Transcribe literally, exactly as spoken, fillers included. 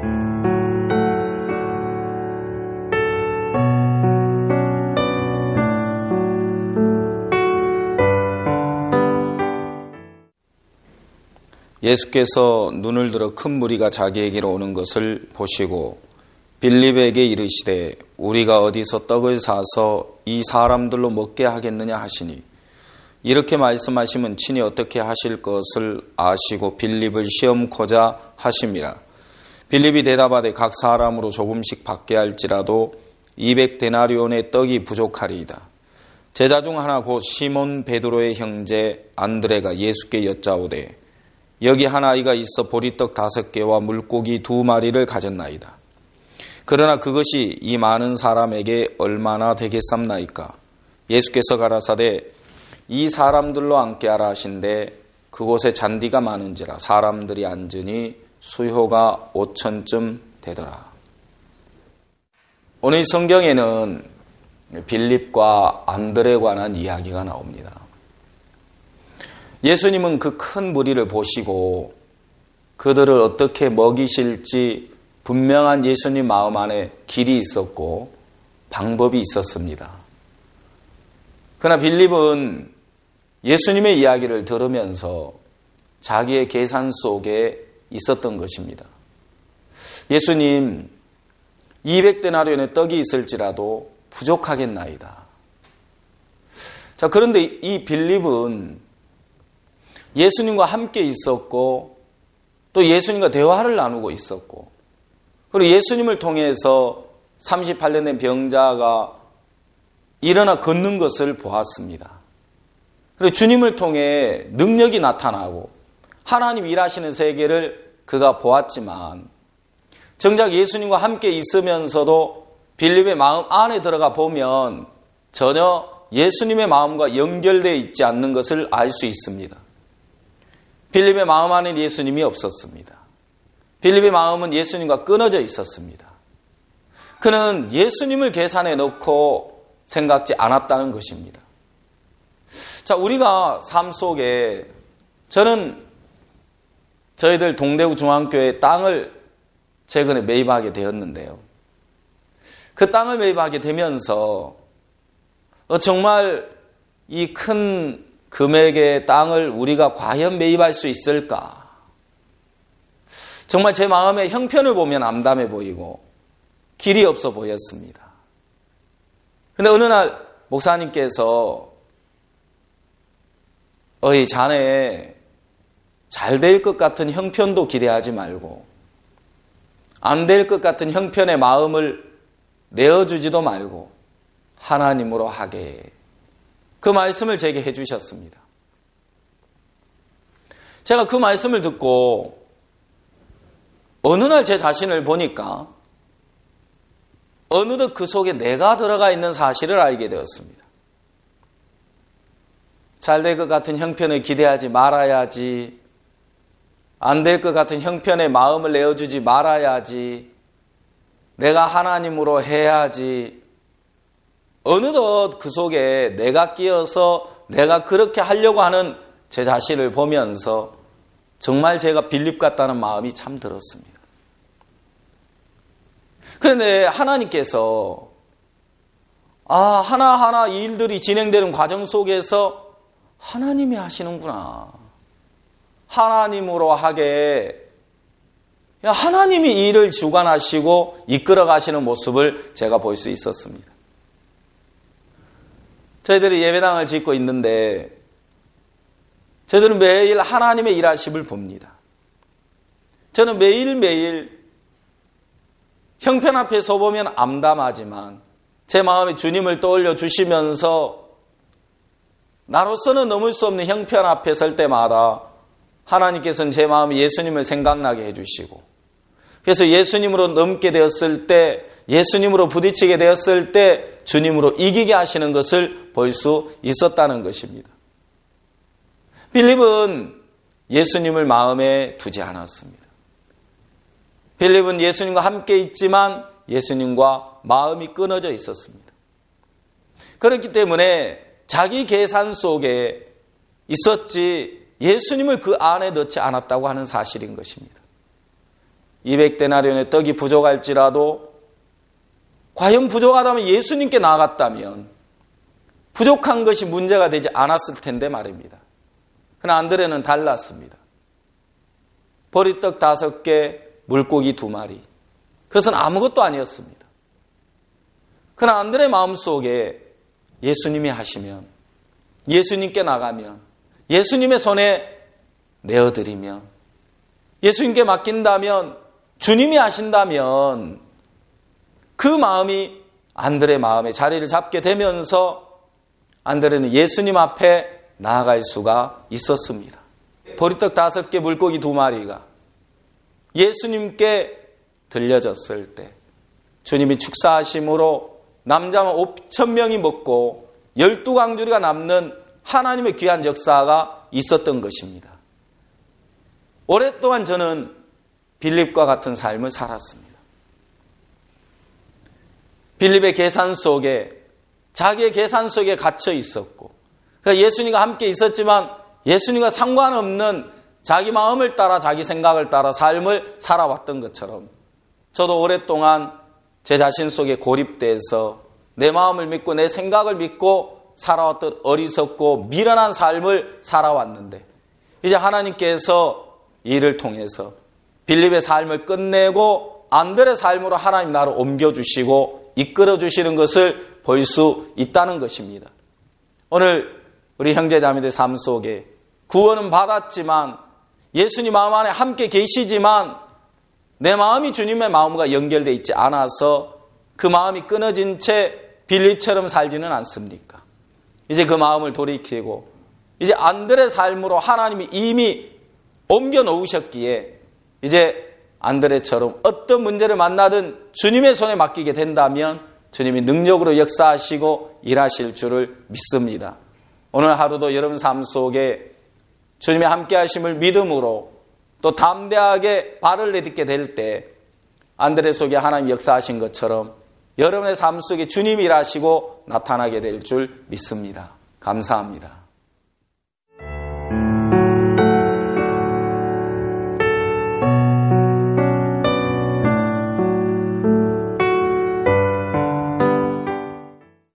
예수께서 눈을 들어 큰 무리가 자기에게로 오는 것을 보시고 빌립에게 이르시되 우리가 어디서 떡을 사서 이 사람들로 먹게 하겠느냐 하시니 이렇게 말씀하시면 친히 어떻게 하실 것을 아시고 빌립을 시험코자 하심이라. 빌립이 대답하되 각 사람으로 조금씩 받게 할지라도 이백 데나리온의 떡이 부족하리이다. 제자 중 하나 곧 시몬 베드로의 형제 안드레가 예수께 여짜오되 여기 한 아이가 있어 보리떡 다섯 개와 물고기 두 마리를 가졌나이다. 그러나 그것이 이 많은 사람에게 얼마나 되겠삼나이까? 예수께서 가라사대 이 사람들로 앉게 하라 하신데 그곳에 잔디가 많은지라 사람들이 앉으니 수효가 오천쯤 되더라. 오늘 성경에는 빌립과 안드레에 관한 이야기가 나옵니다. 예수님은 그 큰 무리를 보시고 그들을 어떻게 먹이실지 분명한 예수님 마음 안에 길이 있었고 방법이 있었습니다. 그러나 빌립은 예수님의 이야기를 들으면서 자기의 계산 속에 있었던 것입니다. 예수님, 이백 데나리온의 떡이 있을지라도 부족하겠나이다. 자, 그런데 이 빌립은 예수님과 함께 있었고 또 예수님과 대화를 나누고 있었고 그리고 예수님을 통해서 삼십팔 년 된 병자가 일어나 걷는 것을 보았습니다. 그리고 주님을 통해 능력이 나타나고 하나님 일하시는 세계를 그가 보았지만 정작 예수님과 함께 있으면서도 빌립의 마음 안에 들어가 보면 전혀 예수님의 마음과 연결되어 있지 않는 것을 알 수 있습니다. 빌립의 마음 안에 예수님이 없었습니다. 빌립의 마음은 예수님과 끊어져 있었습니다. 그는 예수님을 계산에 넣고 생각지 않았다는 것입니다. 자, 우리가 삶 속에 저는 저희들 동대구 중앙교회 땅을 최근에 매입하게 되었는데요. 그 땅을 매입하게 되면서 정말 이 큰 금액의 땅을 우리가 과연 매입할 수 있을까? 정말 제 마음의 형편을 보면 암담해 보이고 길이 없어 보였습니다. 그런데 어느 날 목사님께서 어이 자네 잘 될 것 같은 형편도 기대하지 말고 안 될 것 같은 형편의 마음을 내어주지도 말고 하나님으로 하게, 그 말씀을 제게 해주셨습니다. 제가 그 말씀을 듣고 어느 날 제 자신을 보니까 어느덧 그 속에 내가 들어가 있는 사실을 알게 되었습니다. 잘 될 것 같은 형편을 기대하지 말아야지, 안 될 것 같은 형편에 마음을 내어주지 말아야지, 내가 하나님으로 해야지. 어느덧 그 속에 내가 끼어서 내가 그렇게 하려고 하는 제 자신을 보면서 정말 제가 빌립 같다는 마음이 참 들었습니다. 그런데 하나님께서 아, 하나하나 일들이 진행되는 과정 속에서 하나님이 하시는구나. 하나님으로 하게, 하나님이 이 일을 주관하시고 이끌어 가시는 모습을 제가 볼 수 있었습니다. 저희들이 예배당을 짓고 있는데 저희들은 매일 하나님의 일하심을 봅니다. 저는 매일매일 형편 앞에 서보면 암담하지만 제 마음에 주님을 떠올려 주시면서 나로서는 넘을 수 없는 형편 앞에 설 때마다 하나님께서는 제 마음에 예수님을 생각나게 해주시고, 그래서 예수님으로 넘게 되었을 때, 예수님으로 부딪히게 되었을 때 주님으로 이기게 하시는 것을 볼 수 있었다는 것입니다. 빌립은 예수님을 마음에 두지 않았습니다. 빌립은 예수님과 함께 있지만 예수님과 마음이 끊어져 있었습니다. 그렇기 때문에 자기 계산 속에 있었지 예수님을 그 안에 넣지 않았다고 하는 사실인 것입니다. 이백 데나리온의 떡이 부족할지라도 과연 부족하다면 예수님께 나아갔다면 부족한 것이 문제가 되지 않았을 텐데 말입니다. 그러나 안드레는 달랐습니다. 보리떡 다섯 개, 물고기 두 마리. 그것은 아무것도 아니었습니다. 그러나 안드레의 마음속에 예수님이 하시면, 예수님께 나가면, 예수님의 손에 내어드리면, 예수님께 맡긴다면, 주님이 하신다면 그 마음이 안드레의 마음에 자리를 잡게 되면서 안드레는 예수님 앞에 나아갈 수가 있었습니다. 보리떡 다섯 개, 물고기 두 마리가 예수님께 들려졌을 때 주님이 축사하심으로 남자만 오천 명이 먹고 열두 광주리가 남는 하나님의 귀한 역사가 있었던 것입니다. 오랫동안 저는 빌립과 같은 삶을 살았습니다. 빌립의 계산 속에, 자기의 계산 속에 갇혀 있었고, 그러니까 예수님과 함께 있었지만 예수님과 상관없는 자기 마음을 따라, 자기 생각을 따라 삶을 살아왔던 것처럼 저도 오랫동안 제 자신 속에 고립돼서 내 마음을 믿고 내 생각을 믿고 살아왔던 어리석고 미련한 삶을 살아왔는데, 이제 하나님께서 이를 통해서 빌립의 삶을 끝내고 안드레의 삶으로 하나님 나라를 옮겨주시고 이끌어주시는 것을 볼 수 있다는 것입니다. 오늘 우리 형제자매들 삶 속에 구원은 받았지만 예수님 마음 안에 함께 계시지만 내 마음이 주님의 마음과 연결되어 있지 않아서 그 마음이 끊어진 채 빌립처럼 살지는 않습니까? 이제 그 마음을 돌이키고 이제 안드레의 삶으로 하나님이 이미 옮겨 놓으셨기에 이제 안드레처럼 어떤 문제를 만나든 주님의 손에 맡기게 된다면 주님이 능력으로 역사하시고 일하실 줄을 믿습니다. 오늘 하루도 여러분 삶 속에 주님의 함께 하심을 믿음으로 또 담대하게 발을 내딛게 될 때 안드레 속에 하나님 역사하신 것처럼 여러분의 삶 속에 주님이 일하시고 나타나게 될 줄 믿습니다. 감사합니다.